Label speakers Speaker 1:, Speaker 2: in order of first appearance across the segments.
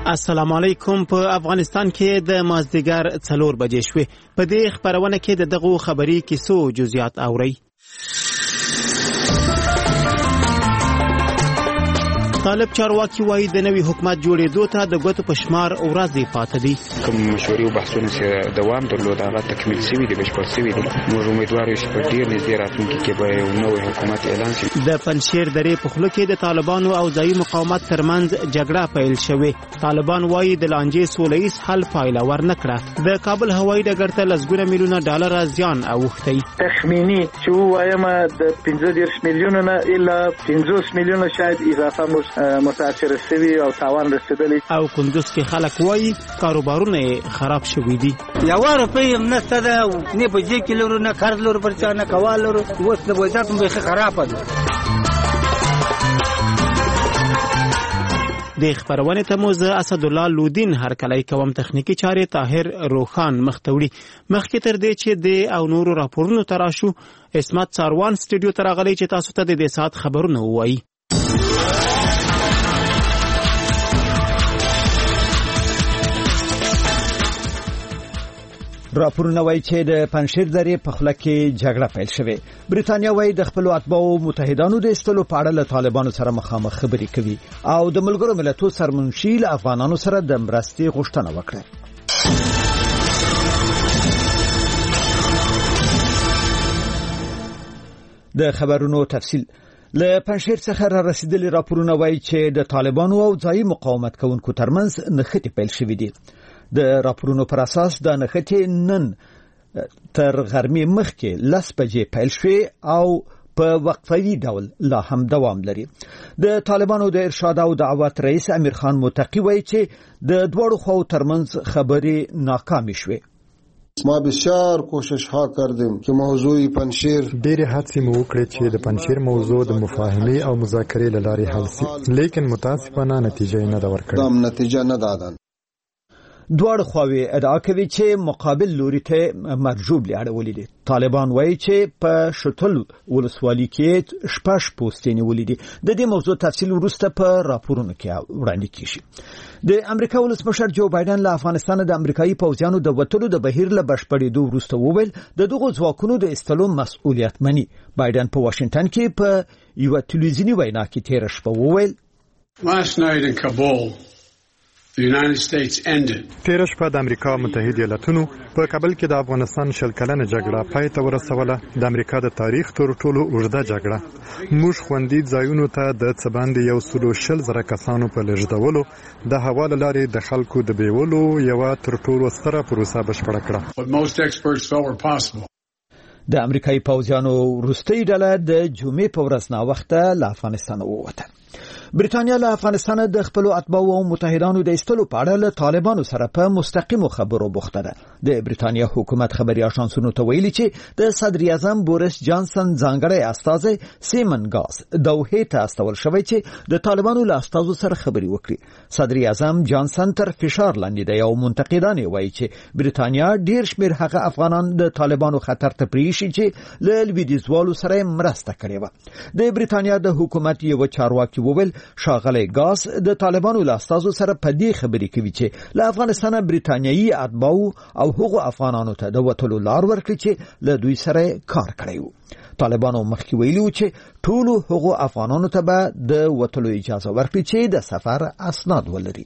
Speaker 1: السلام علیکم. په افغانستان کې د مازدیګر 4 بجې شوې. په دې خبرونه کې د دغو خبري کیسو جزئیات اورئ. طالب چارواکي وایي د نوي حکومت جوړېدو ته د ګوتو په شمار ورځې پاتې دي.
Speaker 2: کوم مشورې او بحثونه چې دوام درلود هغه تکمیل شوي دي، بشپړ شوي دي. موږ امیدوار یو چې په ډېر نږدې راتلونکي کې به یو نوی حکومت اعلان شي.
Speaker 1: د پنجشیر درې په خوله کې د طالبانو او ځایي مقاومت ترمنځ جګړه پیل شوې. طالبان وایي د لانجې سوله ییز حل پایله ورنه کړه. د کابل هوایي ډګر ته لسګونه میلیونه ډالر زیان اوښتی.
Speaker 3: تخمینی چې وایم د 15 میلیونه نه الا 50 میلیونه شاید اضافه متاثر شوی او تاوان رسیدلی.
Speaker 1: او کندوز کې خلک وایي کاروبارونه خراب شوي دي.
Speaker 4: یو روپۍ هم نشته ده، نه په جې کې لرو، نه قرض لرو، پر چا نه کوال لرو. اوس د وضعیت هم بیخي خرابه ده.
Speaker 1: د خبرونه ته مو زه اسدالله لودین هرکلی کوم. تخنیکی چارې طاهر روخان مختوړي. مخکې تر دې چې د او نورو راپورونو تراشو اسمت ساروان سټوډیو ته راغلی چې تاسو ته د دې ساعت خبرونه وایي.
Speaker 5: راپورونه وایي چې د پنجشیر درې په خوله کې جګړه پیل شوې. بریتانیا وایي د خپل اتباعو متحدانو د ایستلو په اړه له طالبانو سره مخامخ خبرې کوي او د ملګرو ملتونو سرمنشي له افغانانو سره د مرستې غوښتنه وکړه. د خبرونو تفصیل. له پنجشیر څخه را رسیدلي راپورونه وایي چې د طالبانو او ځایي مقاومت کوونکو ترمنځ نښتې پیل شوې دي. د راپورونو پر اساس د نښتې نن تر غرمې مخکې 10 بجې پیل شوې او په وقفوي ډول لا هم دوام لري. د طالبانو د ارشاد او دعوت رئیس امیر خان متقی وایي چې د دوړو خواو ترمنځ خبرې ناکامې شوې.
Speaker 6: ما بسیار کوشش ها کردیم که موضوع پنجشیر
Speaker 7: ډېرې هڅې مو وکړې چې د پنجشیر موضوع د مفاهمې او مذاکرې له لارې حل شي، لیکن متاسفانه نتیجه نه ده ورکړې.
Speaker 6: دام نتیجه نه دادن.
Speaker 5: دوړ خواوې ادعا کوي چې مقابل لوري ته مرجوب اړولې دي. طالبان وایي چې په شتل ولسوالۍ کې 6 پوسټې نیولې دي. د دې موضوع تفصیل وروسته په راپورونو کې وړاندې کیږي. د امریکا ولسمشر جو بایدن له افغانستان د امریکایي پوځیانو د وټلو د بهیر له بشپړېدو وروسته وویل د دغو ځواکونو د استلو مسؤلیت مني. بایدن په واشنگټن کې په یو تلویزیونی وینا کې تیر شپه وویل
Speaker 8: Last night in Kabul the United States ended.
Speaker 7: تیر شپه د امریکا متحده ایالاتونو په کابل کې د افغانستان شل کلنه جګړه پای ته ورسوله. د امریکا د تاریخ تر ټولو اوږده جګړه. موږ خوندي ځایونو ته د څباندې 160,000 کسانو په لېږدولو د هوا له لارې د خلکو د بیولو یو تر ټولو ستره پروسه بشپړه کړه.
Speaker 5: د امریکایي پوځیانو وروستۍ ډله د جمعې په ورځ ناوخته له افغانستان ووته. بریتانیا له افغانستان د خپل اتباعو او متحدانو د ایستلو په اړه له طالبانو سره په مستقیمو خبرو بوخته ده. د بریتانیا حکومت خبري اژانسونو ته ویلي چې د صدر اعظم بوریس جانسن ځانګړی استازی سیمن ګاس دوحې ته استول شوی چې د طالبانو له استازو سره خبري وکړي. صدر اعظم جانسن تر فشار لاندې دی او منتقدان وایي چې بریتانیا ډیر شمیر هغه افغانان د طالبانو خطر ته پریشي چې له لویدیځوالو سره مرسته کړې و. د بریتانیا د حکومت یو چارواکي وویل شاغلی ګاس د طالبانو له استازو سره په دې خبرې کوي چې له افغانستان بریتانیایي اتباعو او هغو افغانانو ته د وټلو لار ورکړي چې له دوی سره کار کړی وو. طالبانو مخکې ویلي و چې ټولو هغو افغانانو ته به د وټلو اجازه ورکړي چې د سفر اسناد ولري.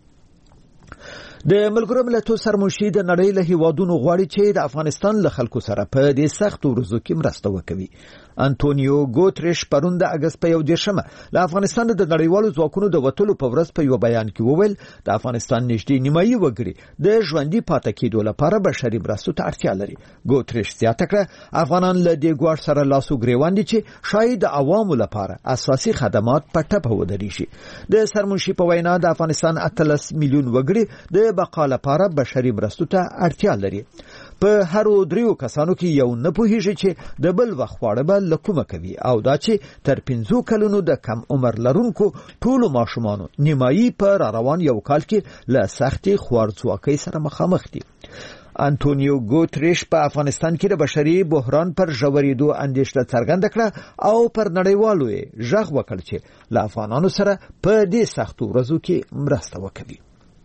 Speaker 5: د ملګرو ملتونو سرمنشي د نړۍ له هیوادونو غواړي چې د افغانستان له خلکو سره په دې سخت ورځو کې مرسته وکړي. انټونیو ګوتریش پرون د اگست په 11 له افغانستان د نړیوالو ځواکونو د وټلو په ورځ په یو بیان کې وویل د افغانستان نږدې نیمایي وګړي د ژوندۍ پاتې کېدو لپاره بشري مرستو ته اړتیا لري. ګوتریش زیاته کړه افغانان له دې ګواښ سره لاسو ګریوان دي چې شاید د عوامو لپاره اساسي خدمات په ټپه ودرېږي. د سرمنشي په وینا د افغانستان 18 میلیون وګړي د بقا لپاره بشري مرستو ته اړتیا لري. په هر دریو کسانو کې یو نه پوهیږي چې د بل وخت خواړه به لکومه کوي او دا چې تر 15 کلونو د کم عمر لرونکو ټولو ماشومانو نیمایي په روان یو کال کې له سختي خوارځواکۍ سره مخامخ دي. انټونیو ګوتریش په افغانستان کې د بشري بحران پر ژورېدو اندېښنه څرګنده کړه او پر نړیوالو یې ژغ وکړ چې له افغانانو سره په دې سختو ورځو کې مرسته وکړي.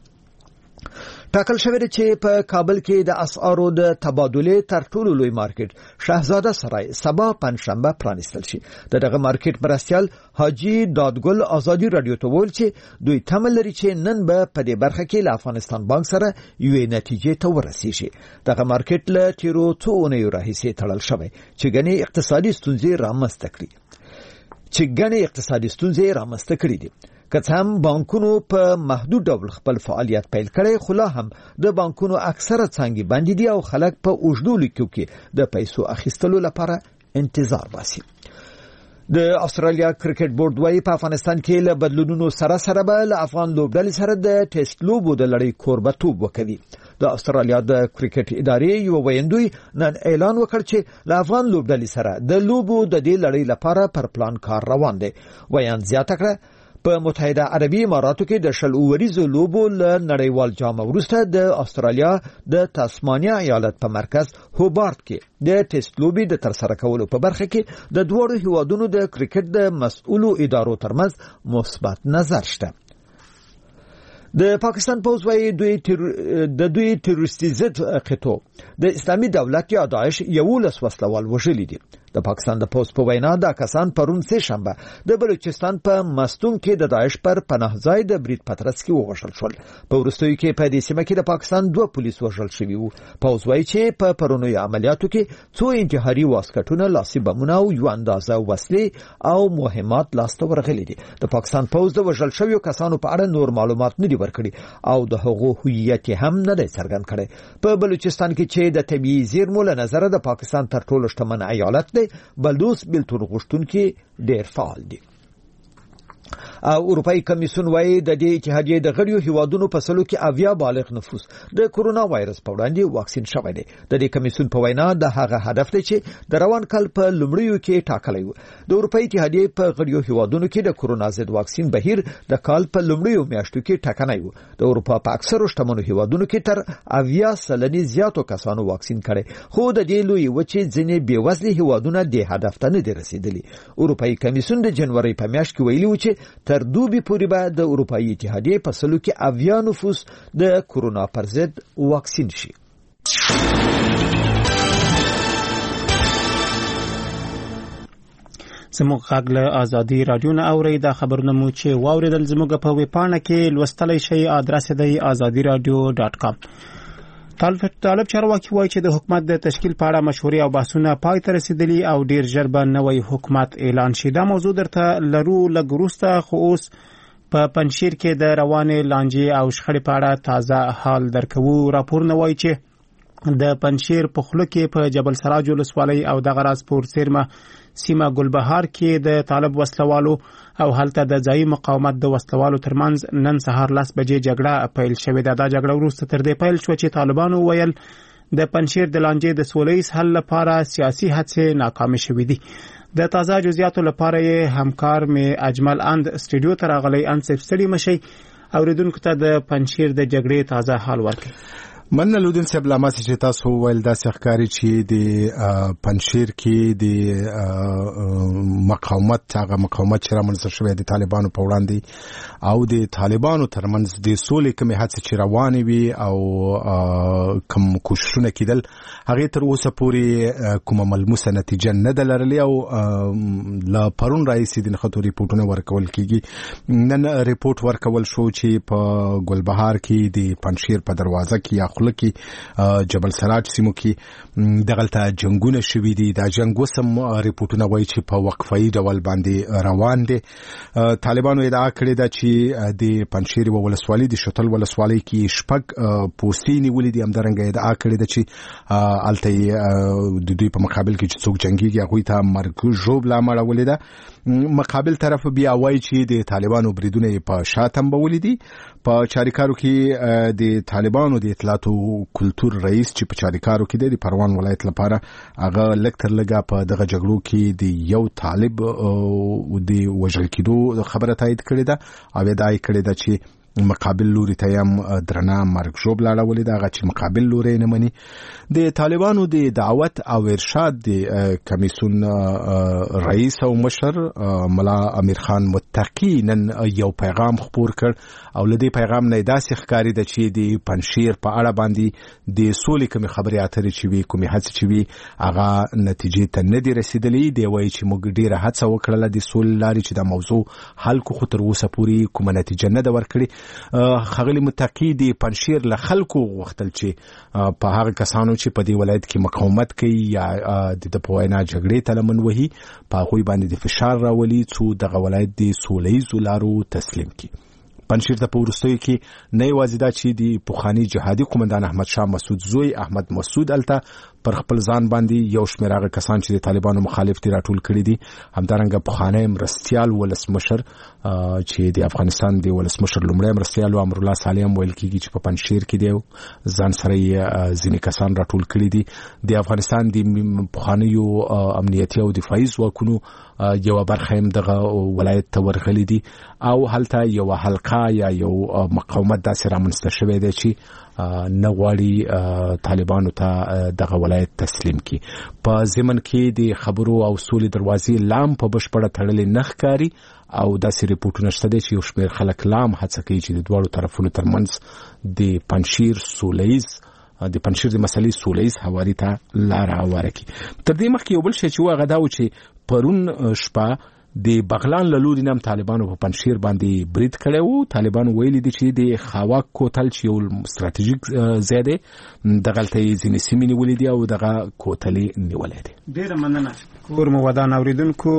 Speaker 5: ټاکل شوی چې په کابل کې د اسعارو د تبادله تر ټولو لوی مارکیټ شهزاده سرای سبا پنځشنبه پرانیستل شي. دغه مارکیټ مرستیال حاجی دادګل ازادي رادیو ته ویل چې دوی تمل لري چې نن به په دې برخه کې له افغانستان بانک سره یوې نتیجې ته ورسیږي. دغه مارکیټ له تیرو څو اونیو راهیسې تړل شوی چې ګڼې اقتصادي ستونزې رامنځته کړي دي. که څه هم بانکونو په محدود ډول خپل فعالیت پیل کړي، خو لا هم د بانکونو اکثره څانګې بندې دي او خلک په اوږدو لیکو کې د پیسو اخیستلو لپاره انتظار باسي. د استرالیا کرکټ بورډ وايي په افغانستان کې له بدلونونو سره به له افغان لوبډلې سره د ټیسټ لوبو د لړۍ کوربتوب وکړي. د استرالیا د کرکټ ادارې یو ویندوی نن اعلان وکړ چې له افغان لوبډلې سره د لوبو د دې لړۍ لپاره پر پلان کار روان دی. ویان زیاته کړه په متحده عربي اماراتو کې د شل اوریزو لوبو له نړیوال جام وروسته د استرالیا د تاسمانیا ایالت په مرکز هوبارت کې د ټیسټ لوبي د ترسره کولو په برخه کې د دوه هیوادونو د کرکټ د مسؤلو ادارو ترمنځ مثبت نظر شته. د پاکستان پوز وايي دوی تروریستي ضد قطو د اسلامي دولت یا داعش 11 وسلوال وژلي دي. د پاکستان د پوز په وینا دا کسان پرون سه شنبه د بلوچستان په مستون کې د داعش پر پناهځای د برید پترس کې ووژل شول. په وروستیو کې په دې سیمه کې د پاکستان 2 پولیس وژل شوي وو. پوز وايي چې په پرونی عملیاتو کې څو انتحاري واسکټونه، لاسي بمونه او یو اندازه وسلې او مهمات لاسته ورغلي دي. د پاکستان پوز د وژل شویو کسانو په اړه نور معلومات نه دي ورکړي او د هغو هویت هم نه دی څرګند کړی. په بلوچستان کې چې د طبيعي زیرمو له نظره د پاکستان تر ټولو شتمن ایالت دی، بلدوس بیلتون غوښتونکي ډېر فعال دي. اروپאי کمیسیون وايي د دې اتحادیې د غړیو هیوادونو په سلو کې 80 بالغ نفوس د کورونا وایرس په وړاندې واکسین شوی دی. د دې کمیسیون په وینا د هغه هدف دی چې د روان کال په لومړیو کې ټاکلی و. د اروپאי اتحادیې په غړیو هیوادونو کې د کورونا ضد واکسین بهیر د کال په لومړیو میاشتو کې ټاکنی و. د اروپا په اکثرو شتمنو هیوادونو کې تر 80% زیاتو کسانو واکسین کړي، خو د دې لوی وچې ځینې بیوزلي هیوادونه د هدف ته نه دي رسیدلي. اروپאי کمیسیون د جنوري په میاشت کې ویلي و چې تر دوبي پورې به د اروپאי اتحادیې په سلو کې 80 نفوس د کورونا پر ضد واکسین شي.
Speaker 1: زموږ غږ له ازادي رادیو نه اورئ. دا خبرونه مو چې واوریدل زموږ په ویبپاڼه کې لوستلی شئ. ادرس دی azadiradio.com. طالب چارواکي وایي چې د حکومت د تشکیل په اړه مشورې او بحثونه پای ته رسیدلي او ډیر ژر به نوی حکومت اعلان شي. دا موضوع درته لرو لږ وروسته، خو اوس په پنجشیر کې د روانې لانجې او شخړې په اړه تازه حال درکوو. راپورونه وایي چې د پنجشیر په خوله کې په جبل سراج ولسوالۍ او دغه راز پور سیرمه سیمه ګلبهار کې د طالب وسلوالو او هلته د ځایي مقاومت د وسلوالو ترمنځ نن سهار 10 بجې جګړه پیل شوې ده. دا جګړه وروسته تر دې پیل شو چې طالبانو ویل د پنجشیر د لانجې د سوله‌ییز حل لپاره سیاسي هڅې ناکامې شوې دي. د تازه جزئیاتو لپاره یې همکار می اجمل اند استودیو ته راغلی. انصف ستړي مشي اوریدونکو ته د پنجشیر د جګړې تازه حال ورکړي.
Speaker 9: من لودین صاحب لاماسي چې تاسو ویل دا ښکاری چې د پنجشیر کې د مقاومت چې رامنځته شوی د طالبانو په وړاندې او د طالبانو ترمنځ د سولې کومې هڅې چې روانې وي او کوم کوششونه کېدل هغه تر اوسه پورې کومه ملموسه نتیجه نه ده لرلې او لا پرون راځي د نخښو ریپورتونه ورکول کیږي. نن ریپورت ورکول شو چې په ګلبهار کې د پنجشیر په دروازه کې یا خوله کې جبل سراج سیمو کې دغلته جنگونه شوي دي. دا جنگ وسم ریپورتونه وایي چې په وقفه‌ای ډول باندې روان دي. طالبانو ادعا کړې ده چې د پنجشیر ولسوالۍ د شتل ولسوالۍ کې شپږ پوستې نیولې دي. همدارنګه ادعا کړې ده چې الته د دوی په مقابل کې چې څوک جنگيږي هغوی ته مرګ ژوبله مړولې ده. مقابل طرف بیا وایي چې د طالبانو بریدونه په شاتم بولې دي. په چاریکارو کې د طالبانو د اطلاعاتو کلتور رئیس چې په چاریکارو کې د پروان ولایت لپاره هغه لکتر لګا په دغه جګړو کې د یو طالب د وژل کېدو خبره تایید کړې ده او ادعا کړې ده چې مقابل لوري ته هم درنه مرګ ژوبله اړولې ده. هغه چې مقابل لوري نه مني. د طالبانو د دعوت او ارشاد د کمیسیون رئیس او مشر ملا امیر خان متقی نن یو پیغام خپور کړ او لدی پیغام نه داسې ښکاری د چې د پنشیر په اړه باندې د سولې کوم خبرې اترې چې وي کومې هڅې چې وي هغه نتیجې ته نه دي رسیدلې. دی وایي چې موږ ډیره هڅه وکړله د سولې لارې چې دا موضوع حل کو، خو تر اوسه پورې کومه نتیجه نه ده ورکړې. ښاغلي متقی د پنشیر له خلکو غوښتل چې په هغه کسانو چې په دې ولایت کې مقاومت کوي یا د په وینا جګړې ته لمن وهي په هغوی باندې د فشار راولي څو دغه ولایت د سولیزو لارو تسلیم کړي. پنشیر ته په وروستیو کې نه یوازې دا چې د پخواني جهادي قومندان احمد شاه مسعود زوی احمد مسعود الته پر خپل ځان باندې یو شمېر هغه کسان چې د طالبانو مخالف دي راټول کړي دي، همدارنګه پخوانی مرستیال ولسمشر چې د افغانستان د ولسمشر لومړی مرستیال امرالله صالح هم ویل کېږي چې په پنشیر کې دی ځان سره یې ځینې کسان راټول کړي دي. د افغانستان د پخوانیو امنیتي او دفاعي ځواکونو یو برخه هم دغه ولایت ته ورغلي دي او هلته یو حلقه یا یو مقاومت داسې رامنځته شوی دی چې نه غواړي طالبانو ته دغه ولایت تسلیم کی. په ضمن کې د خبرو او سولې دروازې لام په بشپړه تړلې نه ښکاري او داسې ریپورټونه شته دي چې یو شمېر خلک لام هڅه کوي چې د دواړو طرفونو ترمنځ د پنشیر سولیز د پنشیر د مسلې سولیز هواري ته لار هواره کړي. تر دې مخکې یو بل شی چې هغه دا و چې پرون شپه د بغلان له لوري نه طالبانو په پنشیر باندې برید کړی وو. طالبانو ویلي دي چې د خاواک کوتل چې یو ستراتیژیک ځای دی دغلته یې ځینې سیمې نیولې دي او دغه کوتل یې نیولی دی.
Speaker 1: ډېره مننه کور مو ودان اوریدونکو.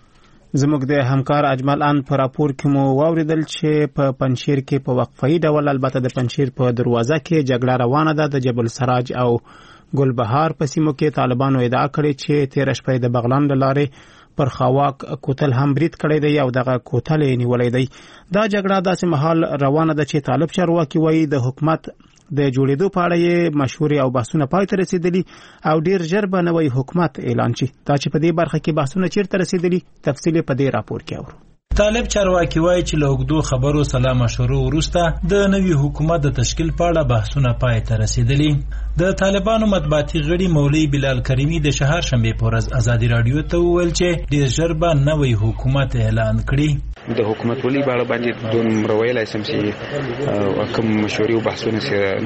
Speaker 1: زموږ د همکار اجمل ان په راپور کې مو واوریدل چې په پنشیر کې په وقفه‌ای ډول البته د پنشیر په دروازه کې جګړه روانه ده. د جبل سراج او ګلبهار په سیمو کې طالبانو ادعا کړې چې 13 شپې د بغلان له لارې پر خاواک کوتل هم برید کړی دی او دغه کوتل یې نیولی دی. دا جګړه داسې مهال روانه ده چې طالب چارواکي وایي د حکومت د جوړېدو په اړه یې مشورې او بحثونه پای ته رسېدلي او ډېر ژر به نوی حکومت اعلان شي. دا چې په دې برخه کې بحثونه چیرته رسېدلي تفصیل په دې راپور کې اورو.
Speaker 10: طالب چارواکي وایي چې له اوږدو خبرو سلا مشورو وروسته د نوي حکومت د تشکیل په اړه بحثونه پای ته رسېدلي. د طالبانو مطبوعاتي غړي مولوي بلال کریمي د سهار شنبه په ورځ ازادي رادیو ته وویل چې ډېر ژر به نوی حکومت اعلان کړي.
Speaker 2: د حکومت ولي باندې باندې دوم رویل سم چې کوم مشورې او بحثونه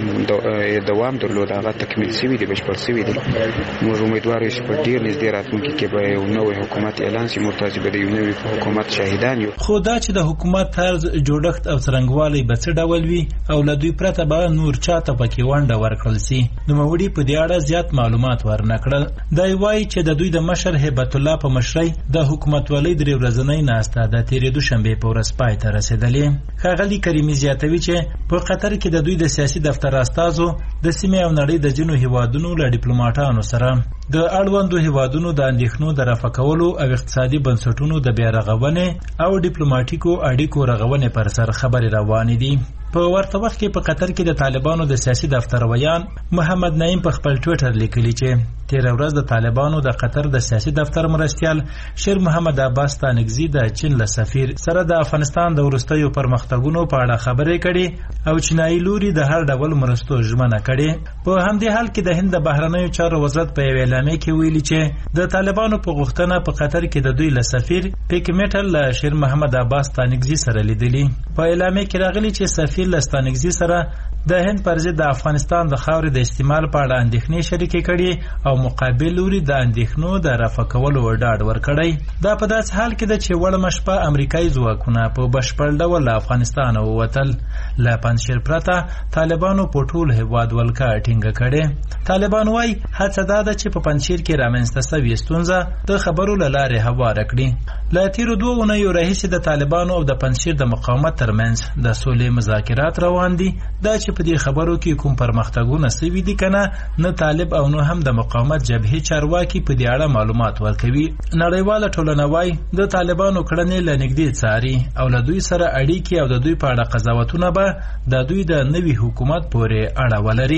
Speaker 2: چې دوام درلود هغه تکمیل شوی دی، بشپړ شوی دی. موږ امیدوار یو چې په ډیر نږدې راتلونکي کې به یو نوی حکومت اعلان شي. مرتضی به یو نوی حکومت شاهدان یو.
Speaker 10: خو دا چې د حکومت طرز جوړښت او څرنګوالی به څه ډول وي او له دوی پرته به نور چاته پکې ونډه ورکړل شي، نوموړي په دې اړه زیات معلومات ورنکړل. دا وایي چې د دوی د مشر هیبت الله په مشرۍ د حکومتولۍ درې ورځنۍ ناسته د تېرېدو شنبه په ورځ پای ته رسېدلې. ښاغلي کریمي زیاتوي چې په قطر کې د دوی د سیاسي دفتر استازو د سیمې او نړۍ د ځینو هیوادونو له ډیپلوماټانو سره د اړوندو هیوادونو د اندېښنو د رفع کولو او اقتصادي بنسټونو د بیا رغونې او ډیپلوماټیکو اړیکو رغونې پر سر خبرې روانې دي. په ورته وخت کې په قطر کې د طالبانو د سیاسي دفتر ویان محمد نعیم په خپل ټویټر لیکلي چې تیر ورځ د طالبانو د قطر د سیاسي دفتر مرستیال شیر محمد عباس تانگزی د چین له سفیر سره د افغانستان د وروستیو پرمختګونو په اړه خبرې کړي او چینایي لوري د هر ډول مرستو ژمنه کړي. په همدې حال کې د هند د بهرنیو چارو وزارت په یوه اعلامیه کې ویلي چې د طالبانو په غوښتنه په قطر کې د دوی له سفیر پیک میټل له شیر محمد عباس تانگزی سره لیدلي. په اعلامیه کې راغلي چې سفیر لستانگزی سره د هند پر ضد د افغانستان د خاورې د استعمال په اړه اندېښنې شریکې کړي او مقابل لوري د اندېښنو د رفع کولو ډاډ ورکړی. دا په داسې حال کې ده چې وړمه شپه امریکایي ځواکونه په بشپړ ډول له افغانستانه ووتل. له پنجشیر پرته طالبانو په ټول هېواد ولکه ټینګه کړې. طالبان وایي هڅه دا ده چې په پنجشیر کې رامنځته سوې ستونزه د خبرو له لارې هواره کړي. له تېرو 2 اونیو راهیسې د طالبانو او د پنجشیر د مقاومت ترمنځ د سولې مذاکرات روان دي. دا چې په دې خبرو کې کوم پرمختګونه سوي دي کنه نه طالب او نه هم د مقاومت جبهې چارواکي په دې اړه معلومات ورکوي. نړیواله ټولنه وايي د طالبانو کړنې له نږدې څاري او له دوی سره اړیکې او د دوی په اړه قضاوتونه به د دوی د نوي حکومت پورې اړه ولري.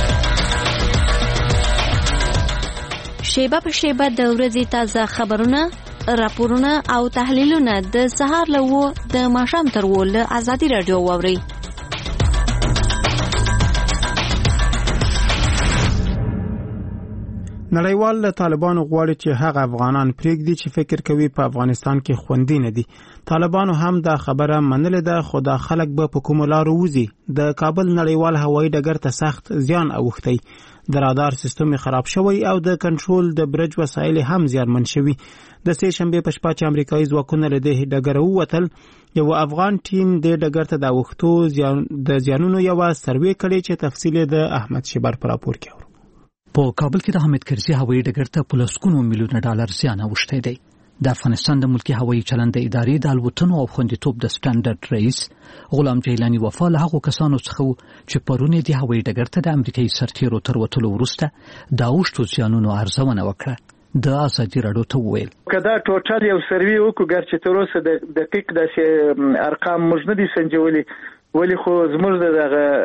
Speaker 11: شیبه په شیبه د ورځې تازه خبرونه، راپورونه او تحلیلونه د سهار له 9 د ماښام تر 10 له ازادي رادیو واوري.
Speaker 1: نړیوال له طالبانو غواړي چې هغه افغانان پرېږدي چې فکر کوي په افغانستان کې خوندي نه دي. طالبانو هم دا خبره منلې ده، خو دا خلک به په کومو لارو وځي. د کابل نړیوال هوایي ډګر ته سخت زیان اوښتی، د رادار سیستم خراب شوی او د کنټرول د برج وسایل هم زیانمن شوي. د سې شنبې په شپه چې امریکایي ځواکونه له دې ډګر ووتل، یو افغان ټیم د ډګر ته د اوښتو د زیانونو یوه سروې کړې چې تفصیل د احمد شیبر په راپور کې اورو.
Speaker 12: په کابل کې د حامد کرزي هوایي ډګر ته په لسګونو میلیونه ډالر زیان اوښتی دی. د افغانستان د ملکی هوایي چلند ادارې د الوتنو او خوندیتوب د سټانډرډ رئیس غلام جیلانی وفا له هغو کسانو څخه چې پرون د هوایي ډګر ته د امریکایي سرتیرو تر وتلو وروسته د اوښتو زیانونو ارزونه وکړه. د ازادي راډیو ته وویل
Speaker 3: کدا ټوټال یو سروي وکړو ګرچې تر اوسه د دقیق د ارقام موږ نه دي سنجولي، ولی خو زموږ د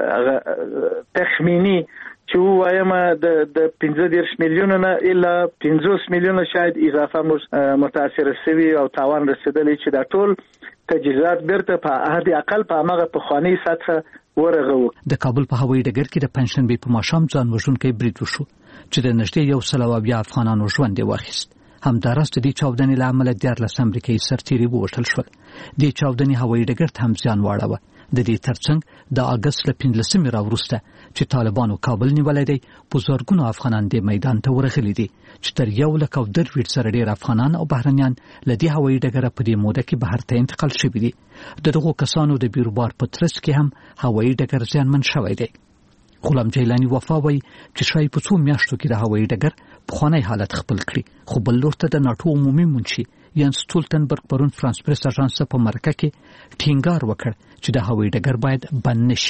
Speaker 3: تخمینی چې وایم د 15 میلیونه نه الا 50 میلیونه شاید اضافه متاثر شوی او تاوان رسیدلی چې دا ټول تجهیزات بیرته په حد اقل په هغه پخوانی سطح ورغو.
Speaker 12: د کابل په هوایي ډګر کې د پنځشنبې په ماښام ځان وژونکی برید وشو چې د نږدې 100 افغانانو ژوند یې واخیست. همداراز د دې چاودنې له امله 14 امریکایي سرتیري ووژل شول. دې چاودنې هوایي ډګر ته هم زیان واړوه. د دې ترڅنګ د اگست له 15 راوروسته چې طالبانو کابل نیولای دی، په زرګونو افغانان د میدان ته ورغلي دي چې تر 1.2 سره ډیر افغانان او بهرنیان له دې هوایي ډګره په دې موده کې بهر ته انتقال شوي دي. دغه کسانو د بیروبار په ترڅ کې هم هوایي ډګر زیانمن شوی دی. غلام جیلانی وفا وایي چې شاید په څو میاشتو کې د هوایي ډګر پخوانی حالت خپل کړي، خو بل لور ته د ناټو عمومي منشي یانس سټولټنبرګ پرون فرانس پریس اژانس په مرکه کې ټینګار وکړ چې د هوایي ډګر باید بند نشي.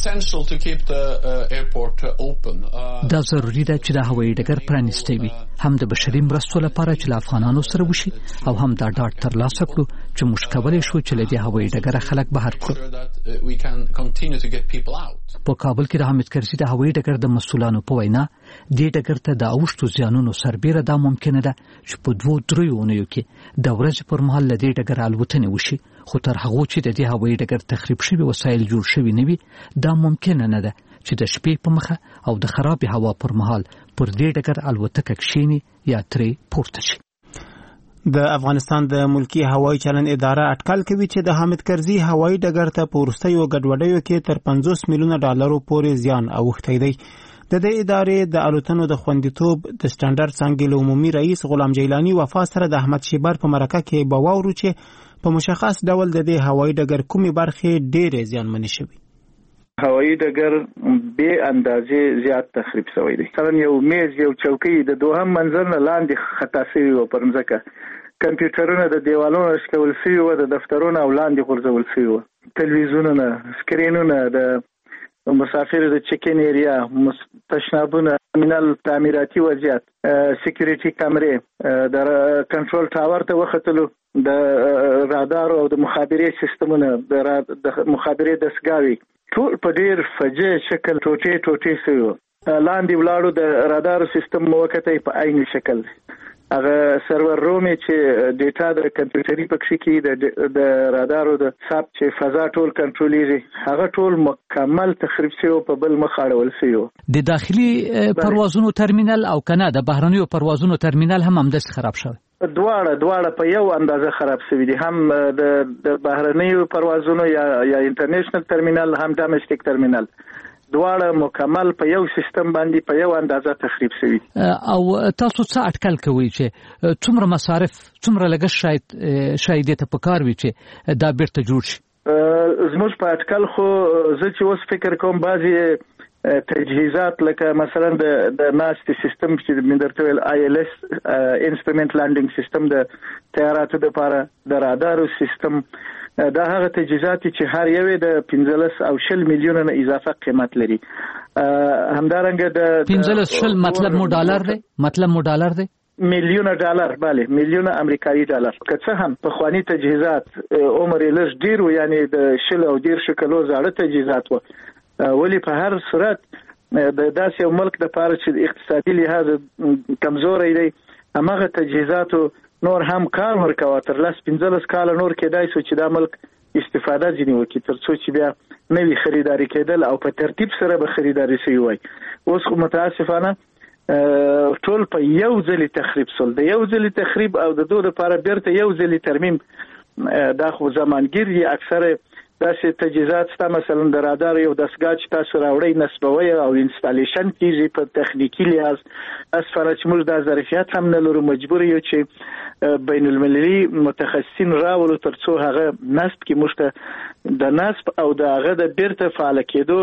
Speaker 12: دا ضروري ده چې د هوایي ډګر پرانیستی وي، هم د بشري مرستو لپاره چې له افغانانو سره وشي، او هم دا ډاډ ترلاسه کړو چې موږ کولی شو چې له دې هوایي ډګره خلک بهر کړو. په کابل کې د حامد کرزي د هوایي ډګر د مسؤلانو په وینا دې ډګر ته د اوښتو زیانونو سربیره دا ممکنه ده چې په 2-3 اونیو کې د ورځې پر مهال له دې ډګر الوتنې وشي، خو تر هغو چې د دې هوایي ډګر تخریب شوي وسایل جوړ شوي نه وي، دا ممکنه نه ده چې د شپې په مخه او د خرابې هوا پر مهال پر دې ډګر الوتکه کښیني یا ترې پورته شي.
Speaker 1: د افغانستان د ملکی هوایي چلند اداره اټکل کوي چې د حامد کرزي هوایي ډګر ته په وروستیو ګډوډیو کې تر 50 میلیونه ډالرو پورې زیان اوښتی دی. د دې ادارې د الوتنو د خوندیتوب د سټانډرډ څنګه له عمومي رئیس غلام جیلانی وفا سره د احمد شیبر په مرکه کې باور چې په مشخص ډول د دې هوایي ډګر کومې برخې ډېرې زیانمنې شوي.
Speaker 3: هوایي ډګر به اندازې زیات تخریب شوی دی. مثلا یو میز یو چوکۍ د دوهم منزل نه لاندې خطا شوی و پر ځمکه، کمپیوټرونه د دیوالونو شکول شوي و، د دفترونو او لاندې غورځول شوي و، تلویزیونونه، سکرینونه، د مسافر د چیکین ایریا، تشنابونه، ترمینل تعمیراتي وضعیت، سکیورټي کامرې، د کنټرول ټاور ته وختلو، د رادار او د مخابرې سیستمونه، د مخابرې دستګاوې ټول په ډیر فجیع شکل ټوټې شوي و. لاندې ولاړو د رادار سیستم موقته په عین شکل هغه سرور روم چې ډیټا د کمپیوټري پکې کې د رادارو د ساب چې فضا ټول کنټرولېږي هغه ټول مکمل تخریب شوی په بل مخ اړول شوی.
Speaker 12: د داخلي پروازونو ترمینل او کنه د بهرنیو پروازونو ترمینل هم همداس خراب شوی.
Speaker 3: دواړه په یو اندازه خراب شوی دي، هم د بهرنیو پروازونو یا انټرنیشنل ترمینل، هم ډومېسټک ترمینل، دواړه مکمل په یو سیستم باندې په یو اندازه تخریب شوی.
Speaker 12: او تاسو څه اټکل کوئ چې څومره مصارف، څومره لګښت شاید ته پکار وي چې دا بیرته جوړ شي؟
Speaker 3: زموږ په اټکل خو زه چې اوس فکر کوم بعضی تجهیزات لکه مثلا د ناست سیستم چې مندرته ویل ILS انسټرومنت لانډینګ سیستم د طیاراتو لپاره، د رادارو سیستم، دا هغه تجهیزات چې هر یو د 15 او 20 میلیونه نه اضافه قیمت لري. همدارنګه د
Speaker 12: 15 مطلب مو ډالر دی
Speaker 3: میلیونه ډالر، bale میلیونه امریکایي ډالر. که څه هم په خواني تجهیزات عمر یې لږ ډیر و، یعنی د 20 او 30 کلو زاړه تجهیزات و، ولی په هر صورت د داسې یو ملک د پاره چې اقتصادي لحاظ کمزوري دی، هغه تجهیزاتو نور هم کار ورکوه تر 15 کال نور کېدای شو چې دا ملک استفاده ځینې وکړي تر څو چې بیا نوی خریداري کېدل او په ترتیب سره به خریداري شوی وای. اوس خو متاسفانه ټول په یو ځل تخریب سول. د یو ځل تخریب او د دوه لپاره بیرته یو ځل ترمیم دا خو زمانګیر اکثره داسې تجهیزات ستا مثلا د رادار یو دستګاه چې تاسو راوړئ نصبوي او انسټالیشن کیږي په تخنیکی لحاظ اسفاره چې موږ د ظرفیت هم نه لرو مجبور یو چې بین المللي متخصصین راولو ترڅو هغه نصب کې موږ ته د نصب او د هغه د بیرته فعال کېدو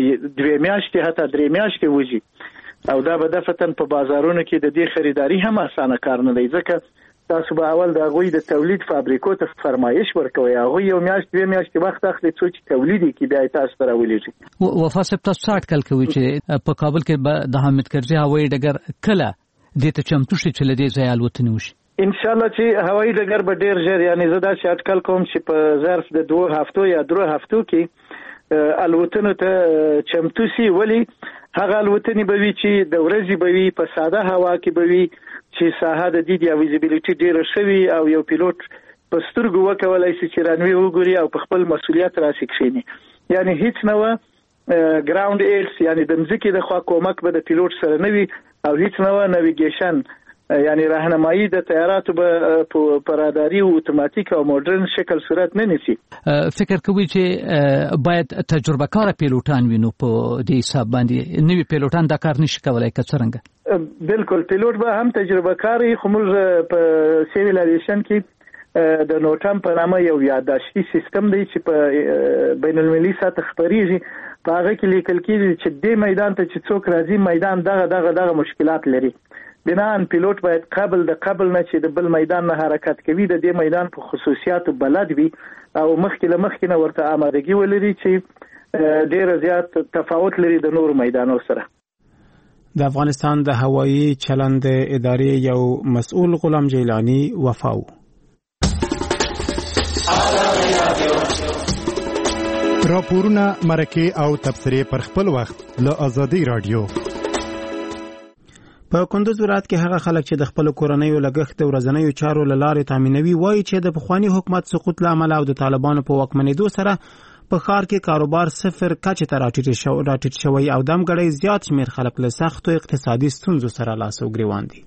Speaker 3: 2 میاشتې حتی 3 میاشتې وځي او دا به دفتن په بازارونو کې د دې خریداري هم اسانه کار نه دی ځکه تاسو به اول د غوی د تولید فابریکو ته فرمایش ورکوي هغه یو میاشت 2 میاشتې وخت اخلي چې تولید کی بیا تاسو ته راولېږي.
Speaker 12: وفا صاحب تاسو اټکل کوي چې په کابل کې د حامد کرزي هوایي ډګر کله د ته چمتو شي چې لدی ځای الوتنه وشي؟
Speaker 3: ان شاء الله چې هوایي ډګر به ډیر ژر یعنی زه دا چې اټکل کوم چې په ظرف د 2 هفتو یا 3 هفتو کې الوتنه ته چمتو شي. ولی هغه الوتنې به وي چې د ورځې به وي په ساده هوا کې به وي چې ساحه د دید یا ویزیبیلیټي ډیره شوي او یو پیلوټ په سترګو وکولای شي چې رانوي وګوري او په خپل مسولیت راسي کښیني. یعنی هیڅ نه و ګراوند ایډز یعنی د مځکې د خوا کومک به د پیلوټ سره نه وي او هیڅ نه و نیویګیشن یعنی راهنمایي د طیاراتو په راداري او اتوماتیک او مدرن شکل صورت نه نیسي.
Speaker 12: فکر کوي چې باید تجربه کار پیلوټان وینو په دې حساب باندې نوی پیلوټان دا کار نشي کولای که څنګه؟
Speaker 3: بالکل پیلوټ به هم تجربه کاری خو موږ په سیویل ایویشن کې د نوټم په نامه یو یاداشتي سیستم دی چې په بین المللي سطح خبريږي په هغه کې لیکل کېږي چې د میدان ته چې څوک راځي میدان دغه مشکلات لري. بناً پیلوټ باید قبل نه چې د بل میدان نه حرکت کوي د دې میدان په خصوصیاتو بلد وي او مخکې نه ورته آمادګي ولري چې ډیر زیات تفاوت لري د نور میدانونو سره.
Speaker 1: د افغانستان د هوایی چلند ادارې یو مسؤل غلام جیلانی وفاو.
Speaker 7: راپورونه مرکه او تبصرې پر خپل وخت له ازادي رادیو.
Speaker 1: په کندوز ولایت کې هغه خلک چې د خپل کورنۍ لګښت د ورځنیو چارو لارې تامینوي وایي چې د پخوانی حکومت سقوط لامل او د طالبانو په واکمنېدو سره په ښار کې کاروبار صفر کچې ته راټیټ شوی او دمګړی زیات شمیر خلک له سختو اقتصادي ستونزو سره لاس او ګریوان دي.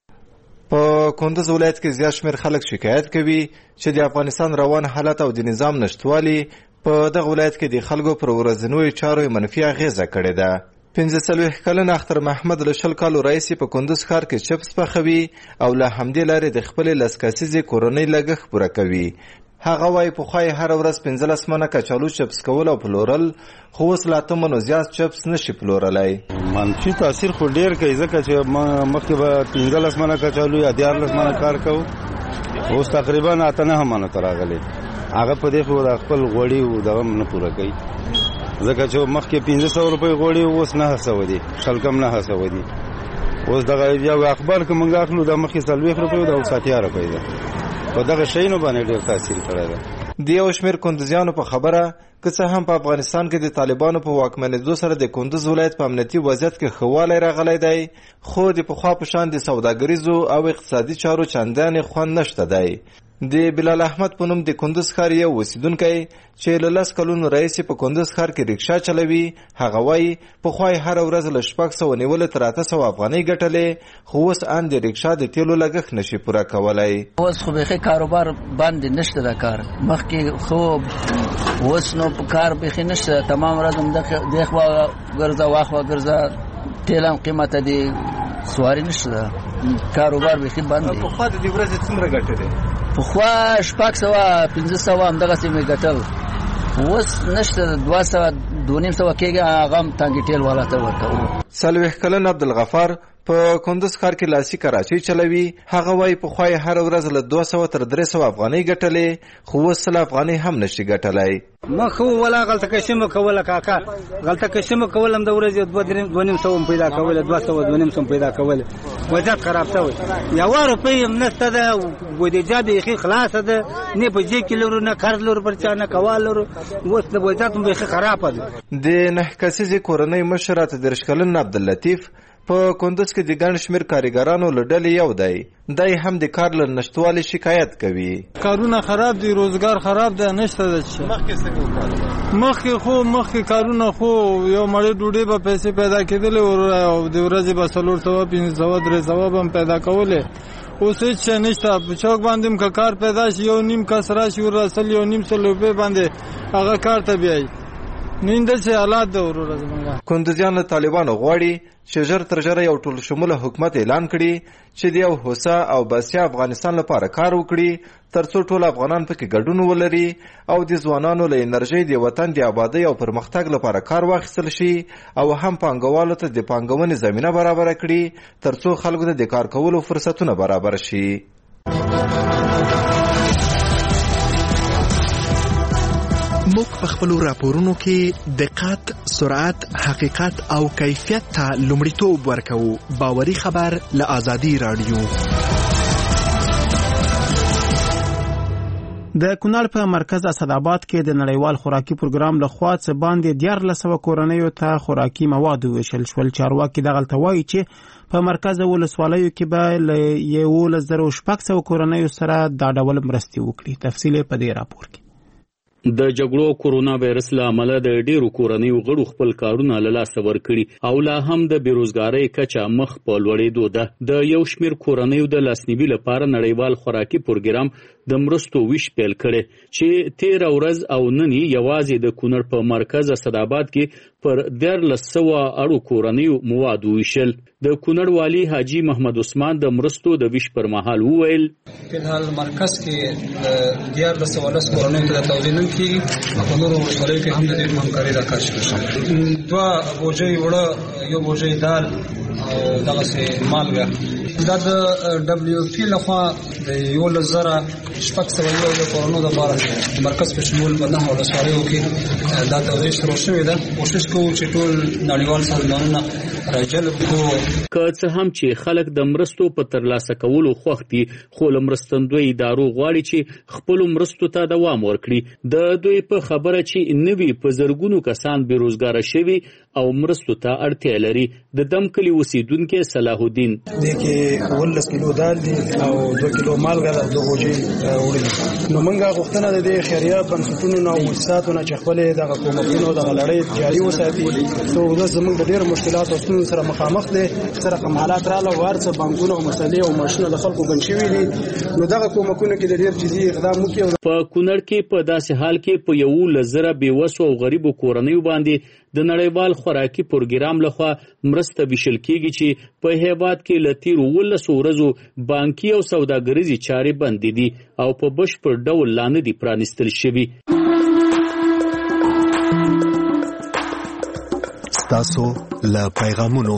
Speaker 13: په کندوز ولایت کې زیات شمیر خلک شکایت کوي چې د افغانستان روان حالت او د نظام نشټوالي په دغه ولایت کې د خلکو پر ورځنیو چارو منفي اغیزه کړې ده. 45 کلن اختر محمد له 20 کالو راهیسې په کندوز ښار کې چپس پخوي او له همدې لارې د خپلې لسکاسیزې کورنۍ لګښت پوره کوي. هغه وایي پخوا یې هره ورځ 15 منه کچالو چپس کول او پلورل خو اوس له 8 منو زیات چپس نشي پلورلی.
Speaker 14: منفي تاثیر خو ډیر کوي ځکه چې مخکې به 15 منه کچالو یا 14 منه کار کوو اوس تقریبا 8 منه ته راغلی. هغه په دې خو د خپل غوړي او دغه نه پوره کوي ځکه چې مخکې 1500 روپۍ غوړي اوس 900 دي شلکم 900 دي. اوس دغه یو اخبار که موږ اخلو د مخکې 40 روپۍ د 70 روپۍ ده په دغه شیانو باندې ډېر تاثیر کړی ده.
Speaker 13: د یو شمېر کندوزیانو په خبره که څه هم په افغانستان کې د طالبانو په واکمنېدو سره د کندوز ولایت په امنیتي وضعیت کې ښه والی راغلی دی خو د پخوا په شان د سوداګریزو او اقتصادي چارو چندانې خوند نشته دی. د بلال احمد په نوم د کندوز ښار یو اوسیدونکی چې له 10 کلونو راهیسې په کندوز ښار کې رکشا چلوي هغه وایي پخوا یې هره ورځ له 600 نیولو تر 800 افغانۍ ګټلې خو اوس ان د رکشا د تیلو لګښت نشي پوره کولی.
Speaker 15: اوس خو بیخي کاروبار باندې نشته د کار مخکې خو اوس نو په کار بیخي نشته تمام ورځ هم د خوا ګرځه واخوا ګرځه تیل هم قیمته دی سواری نشته کاروبار بیخي بند دی.
Speaker 13: پخوا د دې ورځې څومره ګټه دی؟
Speaker 15: پخوا 600 همدغسې مې ګټل اوس نشته 200 کېږي هغه هم تانګې ټیل والا ته ورکوو.
Speaker 13: 40 کلن عبدالغفار په کندوز ښار کې لاسي کراچۍ چلوي هغه وایي پخوا یې هره ورځ له 200 تر 300 افغانۍ ګټلې خو اوس 100 افغانۍ هم نشي ګټلی.
Speaker 4: ما خو ولا غلطه کشمه کوله کاکا غلطه کشمه کولم د ورځې 2.5 پیدا کوله 2.5 پیدا کوله وضعیت خراب شوی. یو روپۍ هم نشته ده بودیجه بیخي خلاصه ده نه په جې کې لرو نه قرض لرو پر چا نه کوال لرو اوس د وضعیت بیخي خراب ده.
Speaker 13: د 9 کسیزې کورنۍ مشر 30 کلن عبداللطیف په کندوز کې د ګڼ شمېر کارګرانو له ډلې یو دی هم د کار له نشتوالي شکایت کوي.
Speaker 16: کارونه خراب دي، روزګار خراب دی، نشته ده.
Speaker 13: مخکې څنګه
Speaker 16: مخکې کارونه خو یو مړۍ ډوډۍ به پیسې پیدا کېدلې او د ورځې به 400 500 300 به هم پیدا کولې. اوس هیڅ شی نشته. په چوک باندې هم که کار پیدا شي یو نیم کس راشي ورسل 1.5 روپۍ باندې هغه کار ته بیایي. نینده چې حالات د وروره زمونږ
Speaker 13: کندوزیان له طالبانو غواړي چې ژر تر ژره یو ټول شموله حکومت اعلان کړي چې د یو هوسا او باسیا افغانستان لپاره کار وکړي ترڅو ټول افغانان پکې ګډون ولري او د ځوانانو له انرژۍ د وطن د آبادۍ او پرمختګ لپاره کار واخیستل شي او هم پانګوالو ته د پانګونې زمینه برابره کړي ترڅو خلکو ته د کار کولو فرصتونه برابر شي.
Speaker 17: موږ په خپلو راپورونو کې دقت، سرعت، حقیقت او کیفیت ته لومړیتوب ورکوو. باوري خبر له آزادي رادیو.
Speaker 1: د کونړ په مرکز اسداباد کې د نړیوال خوراکي پروګرام لخوا څه باندې 1400 کورنیو ته خوراکي مواد ویشل شول. چارواکي دغلته وایي چې په مرکز ولسوالیو کې به له 1,600 کورنیو سره دا ډول مرستې وکړي. تفصیل په دې راپور کې.
Speaker 18: د جګړو کورونا وایرس له امله د ډیرو کورنیو غړو خپل کارونه له لاسه ورکړي او لا هم د بیروزګارۍ کچه مخ په لوړېدو ده. د یو شمېر کورنیو د لاسنیوي لپاره نړیوال خوراکي پروګرام د مرستو ویش پیل کړي چې 13 ورځ او نن یوازې د کونړ په مرکز اسداباد کې پر 1300 اړو کورنیو مواد ویشل. د کونړ والی حاجی محمد عثمان د مرستو د ویش پر مهال وویل
Speaker 19: په حال مرکز کې 1400 کورنیو ته توزیع نن کیږي او په نورو ولسوالیو کې هم د دې همکاري راکړل شوې. 2 بوجۍ وړه، یو بوجۍ دال او دغه مالګه. دا د دبليو پی لخوا د 1,600 کورونو د لپاره مرکز په شمول باندې ولسوالیو کې دا توزیع شروع شوې ده. کوشش کوو چې ټول نړیوال سازمانونه راجلب کړو.
Speaker 18: که څه هم چې خلک د مرستو په ترلاسه کولو خوښ دي خو له مرستندوی ادارو غواړي چې خپل مرستو ته دوام ورکړي. د دوی په خبره چې نوي په زرګونو کسان بیروزګار شوي او مرستو ته اړتیا لري. د دم کلی اوسیدونکو صلاح الدین
Speaker 20: د کې 12 کیلو دال دي او 2 کیلو مالګه د 2 بوجي وړي. نو موږ غوښتنه د دې خیریه بنسټونو او مؤسساتو چې خپل د حکومتونو د لړۍ جاري وساتي. نو د زموږ د ډېر مشکلات او ستونزو سره مخامخ دي. سره کوم حالات رااله ورڅ بانکونو او مسلې او ماشینونه د خلکو بنشوي دي. نو دغه کومکونه کې د ډېر جدي اقدام وکړي.
Speaker 18: په کونړ کې په داسې حال کې په 1,000 بیوسو او غریبو کورنیو باندې د نړیوال خوراکي پروګرام لخوا مرسته ویشل کیږي چې په هیواد کې له 13 ورځو بانکي او سوداګریزي چارې بند دي او په بشپړ ډول لا نه دي پرانیستل شوي.
Speaker 17: ستاسو له پیغامونو.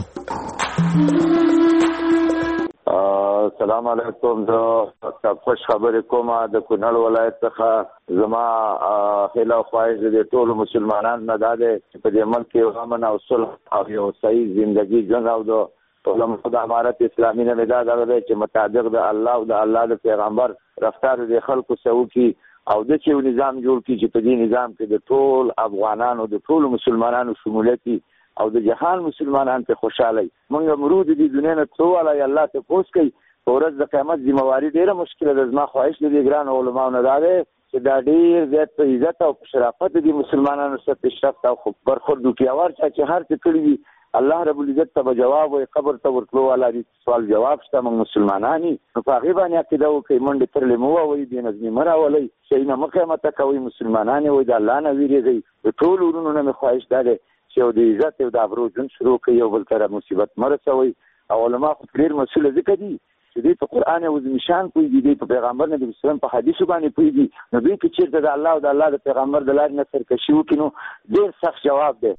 Speaker 21: السلام علیکم. زه خوش خبرې کوم د کونړ ولایت څخه. زما خیال او خواهش د ټولو مسلمانانو نه ده چې په دې ملک کې امن او صلح او یو صحیح ژوندۍ ژوند او د علماء د امارت اسلامي نه دا ده چې مطابق د الله او د الله د پیغمبر رفتار د خلکو سره وکړي او د چې نظام جوړ کړي چې په دې نظام کې د ټول افغانانو د ټول مسلمانانو شمولیت او د جهان مسلمانان ته خوشاله. موږ مرود دي دنیا نه ټول الله ته پوس کوي. ورځ د قیامت ذمہواری ډیره مشکله ده. زما خواهش دی ګران علماء نه ده چې دا ډیر زیات په عزت او شرافت دي مسلمانانو سره پیشرفت او برخورد وکړي. اور چې هر څه کړی وي الله رب العزت ته جواب وي. قبر ته ورتلو والا دي سوال جواب شته. موږ مسلمانانی نو په هغه باندې عقیده وکړي. منډه ترلې مو وي دي نظم مراولي شي نه مقامت کوي. مسلمانانی وي د الله نه ویریږي. ټول ورونو نه خواهش ده چې د عزت او د ابرو جون شروع کوي او بل تر مصیبت مرسوي. او علماء ډیر مسؤل ذکر دي چې په قران او د نشان کوي دي په پیغمبر نبی اسلام په حدیث باندې کوي دي. نو دوی چې چیرته د الله او د الله د پیغمبر د لارې نه سرکشي وکړي نو ډیر سخت جواب دی.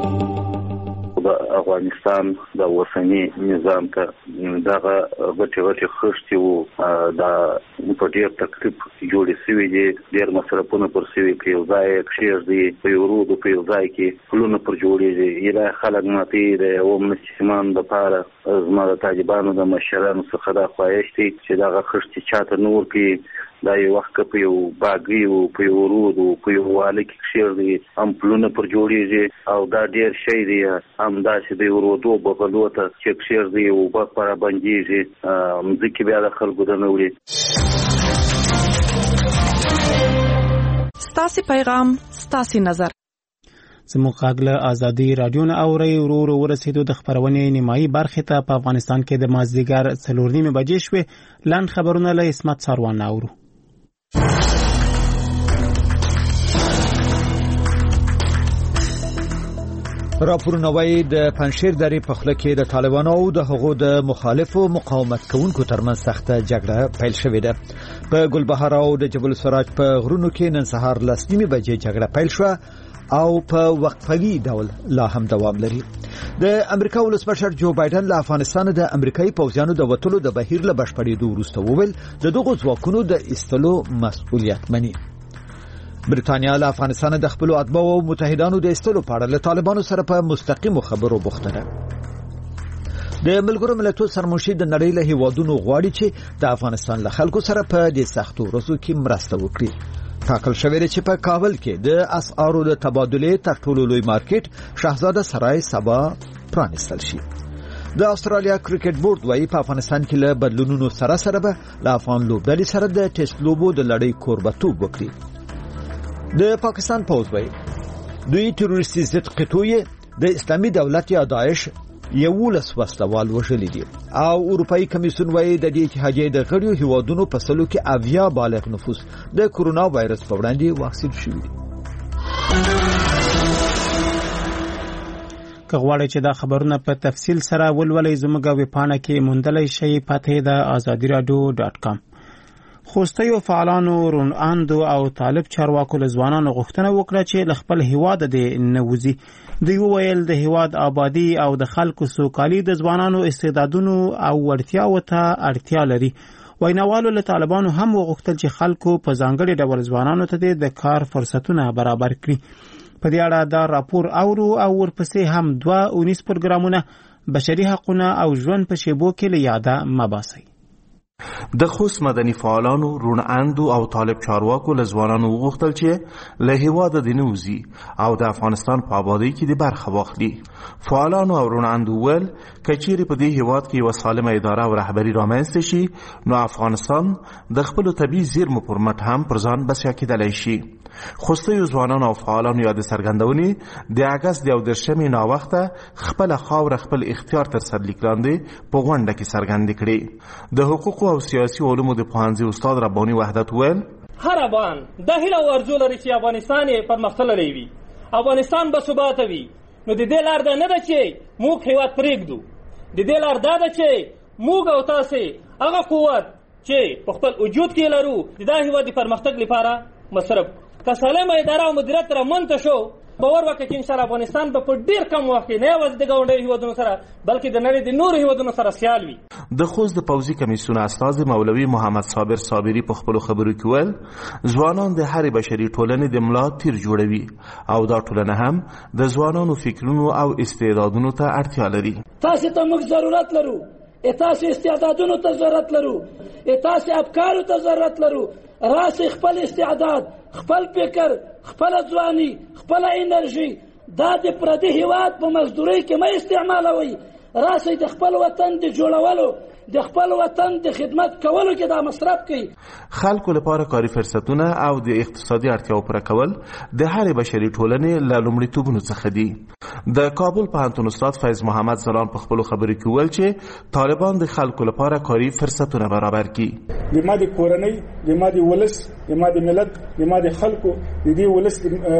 Speaker 22: د افغانستان د اوسنی نظام ته دغه غټي خښتي وو د په ډیر تکلیف جوړې شوې دي. ډیر مصرفونه پر شوي کې یو ځای کښېږ دي په یو رود په یو ځای کې پلونه پر جوړېږي. یلا خلک ماتي د یو مسلمان لپاره زما د طالبانو د مشرانو څخه دا خواهش دی چې دغه خښتي چاته نور کې دا یو وخت په یو باغی او په یو رود او په یو واله کې شیر دي امپلونه پر جوړیږي او دا ډیر شي دي هم دا چې د ورودو بغلو ته چې شیر دي او په پر باندې مځکه بیا د خلکو د نوري.
Speaker 6: ستاسو پیغام ستاسو نظر.
Speaker 1: زموږ غږ له ازادي رادیو نه اورئ. ورو ورسېدو د خبرونې نیمایي برخې ته. په افغانستان کې د مازدیګر 4:30 بجې شوې. لاند خبرونه له اسمت ساروان اورو.
Speaker 5: راپورونه وايي د پنشیر درې په خوله کې د طالبانو او د هغو د مخالفو مقاومت کوونکو ترمنځ سخته جګړه پیل شوې ده. په ګلبهار او د جبل السراج په غرونو کې نن سهار 9:30 بجې جګړه پیل شوه او په وقفوي ډول لا هم دوام لري. د امریکا ولسمشر جو بایدن له افغانستان د امریکایي پوځیانو د وټلو د بهیر له بشپړېدو وروسته وویل د دغو ځواکونو د ایستلو مسؤلیت مني. برېټانیا له افغانستان د خپل اتباعو او متحدانو د ایستلو په اړه له طالبانو سره په مستقیمو خبرو بوخته ده. د ملګرو ملتونو سرمنشي د نړۍ له هیوادونو غواړي چې د افغانستان له خلکو سره په دې سختو ورځو کې مرسته وکړي. ټاکل شوی دی چې په کابل کې د اسعارو د تبادلې تر ټولو لوی مارکیټ شاهزاده سرای سبا پرانیستل شي. د استرالیا کرکټ بورډ وايي په افغانستان کې له بدلونونو سره به له افغان لوبډلې سره د ټیسټ لوبو د لړۍ کوربتوب وکړي. د پاکستان پوځ وايي دوی تروریستي ضد قطوی د اسلامي دولت یا داعش 11 وسلوال وژلي دي او اروپאי کمیسیون وايي د دې اتحادیې د غړیو هیوادونو په سلو کې 80 بالغ نفوس د کورونا وایرس په وړاندې واکسین شوي دي.
Speaker 1: که غواړئ چې دا خبرونه په تفصیل سره ولولئ زموږ ویبپاڼه کې موندلی شئ. پته د azadiradio.com. خوستیو فعالانو روناندو او طالب چارواکو له ځوانانو غوښتنه وکړه چې له خپل هیواد د نوځي. دوی وویل د هیواد آبادی او د خلکو سوکالي د ځوانانو استعدادونو او وړتیاو ته اړتیا لري. ویناوالو له طالبانو هم وغوښتل چې خلکو په ځانګړي ډول ځوانانو ته د کار فرصتونه برابر کړي. په دې اړه دا راپور اورو او ورپسې هم 2 پروګرامونه بشري حقوقونه او ژوند په شیبو کې له یاده مباسي.
Speaker 8: د خوست مدني فعالانو روناندو او طالب چارواکو له ځوانانو وغوښتل چې له هیواده د نوځي او د افغانستان په آبادی کې د برخه واخلي. فعالانو او روناندو ول کچيري په دې هیواد کې یو سالمه اداره او رهبری رامنځته شي نو افغانستان د خپل طبيعي زیرمو پر مټ هم پر ځان بسیا کېدلی شي. خوستیو ځوانانو او فعالانو یاد څرګندونې د اگست 12 نا وخته خپل خاور خپل اختیار تر صدلیک لاندې په غونډه کې څرګند کړي. د حقوق او سیاسي علومو د پوهنځي استاد رباني وحدت ویل
Speaker 23: هر افغان د هیله ورزو لري چې افغانستان پرمختللی وي، افغانستان به ثبات وي. نو د دې لار ده نه ده چې موږ هیواد پرېږدو، د دې لار دا ده چې موږ او تاسې هغه قوت چې په خپل وجود کې لرو د دا هیواد د پرمختګ لپاره مصرف که سالمه اداره او مدیریت رامنځته شو باور وکړئ چې انشاءالله افغانستان به په ډیر کم وخت کې نه یوازې د ګاونډیو هیوادونو سره بلکې د نړۍ د نورو هیوادونو سره سیال وي.
Speaker 8: د خوست د پوځي کمیسیون استازي مولوي محمد صابر صابری په خپل خبرو کې ویل ځوانان د هرې بشري ټولنې د ملا تیر جوړوي او دا ټولنه هم د ځوانانو فکرونو او استعدادونو ته اړتیا لري.
Speaker 24: تاسو ته موږ ضرورت لرو، تاسو استعدادونو ته ضرورت لرو، تاسو افکارو ته ضرورت لرو. راسي خپل استعداد، خپل فکر، خپل ځواني، خپل انرژي دا د پردي هیواد په مزدوري کې مې استعمالوي. راسي د خپل وطن د جوړولو، د خپل وطن د خدمت کولو کې دا مصرف کوي.
Speaker 8: خلکو لپاره کاري فرصتونه او د اقتصادي اړتیاو پوره کول د هرې بشري ټولنې له لومړیتوبونو څخه دي. د کابل پوهنتون استاد فیض محمد زلان په خپل خبرو کې ویل چې طالبان د خلکو لپاره کاري فرصتونه برابر کړي.
Speaker 25: د ما د کورنۍ، د ما د ولس، د ما د ملت، د ما د خلکو د دې ولس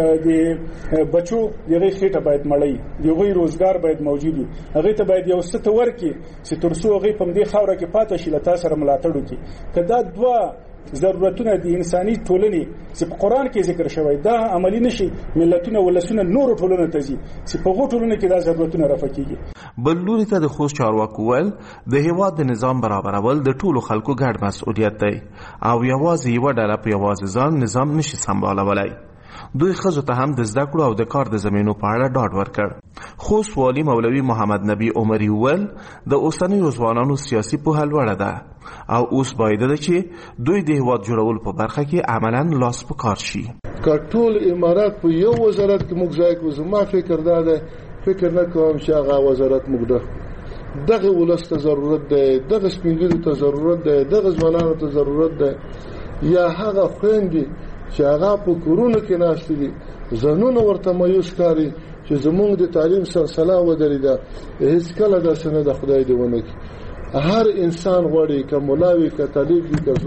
Speaker 25: د بچو دغه خېټه باید مړی، دغه روزګار باید موجود وي. هغه ته باید یو څه ورکړي چې ترڅو هغه په دې خاوره کې پاتې شي، له تاسو سره ملاتړ وکړي. کدا دوه ضرورتونه د انساني ټولنې چې په قران کې ذکر شوی دا عملی نشي، ملتونه ولسونه نور ټولنه ته ځي چې په غو ټولنه کې دا ضرورتونه رافع کیږي.
Speaker 8: بلوري ته د خوست چارواکو ول د هیواد د نظام برابرول د ټولو خلکو ګډ مسؤلیت دی او یوازې یو ډله په یوازې ځان نظام نشي سمبالولای. دوی ښځو ته هم د زده کړو او د کار د زمینو په اړه ډاډ ورکړ. خوست والي مولوي محمد نبی عمري وویل د اوسنیو ځوانانو سیاسي پوهه لوړه ده او اوس باید چې دوی د هیواد جوړولو په برخه کې عملاً لاس په کار شي.
Speaker 2: که ټول امارات په یو وزارت کې موږ ځای کوو، زما فکر دا ده، فکر نه کوم چې هغه وزارت موږ دغه ولس ته ضرورت ده، دغه سپینګیرو ته ضرورت ده، دغه ځوانانو ته ضرورت ده، یا هغه خويندې چې هغه په کورونو کې ناشته دي زنونه ورته مایوس کاری چې زموږ د تعلیم سلسله ودرېده. هیڅ کله داسې نه د خدای دی ونه کی. هر انسان غواړي که مولا وي که طالب وي که